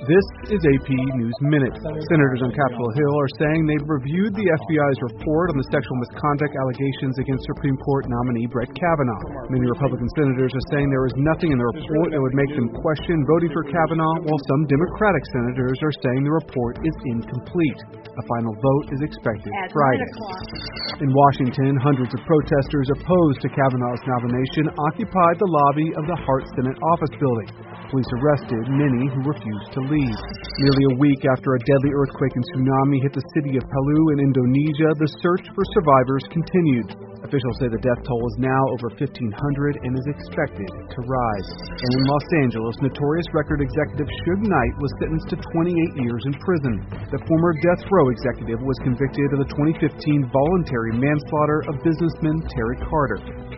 This is AP News Minute. Senators on Capitol Hill are saying they've reviewed the FBI's report on the sexual misconduct allegations against Supreme Court nominee Brett Kavanaugh. Many Republican senators are saying there is nothing in the report that would make them question voting for Kavanaugh, while some Democratic senators are saying the report is incomplete. A final vote is expected Friday. In Washington, hundreds of protesters opposed to Kavanaugh's nomination occupied the lobby of the Hart Senate office building. Police arrested many who refused to leave. Nearly a week after a deadly earthquake and tsunami hit the city of Palu in Indonesia, the search for survivors continued. Officials say the death toll is now over 1,500 and is expected to rise. And in Los Angeles, Notorious record executive Suge Knight was sentenced to 28 years in prison. The former death row executive was convicted of the 2015 voluntary manslaughter of businessman Terry Carter.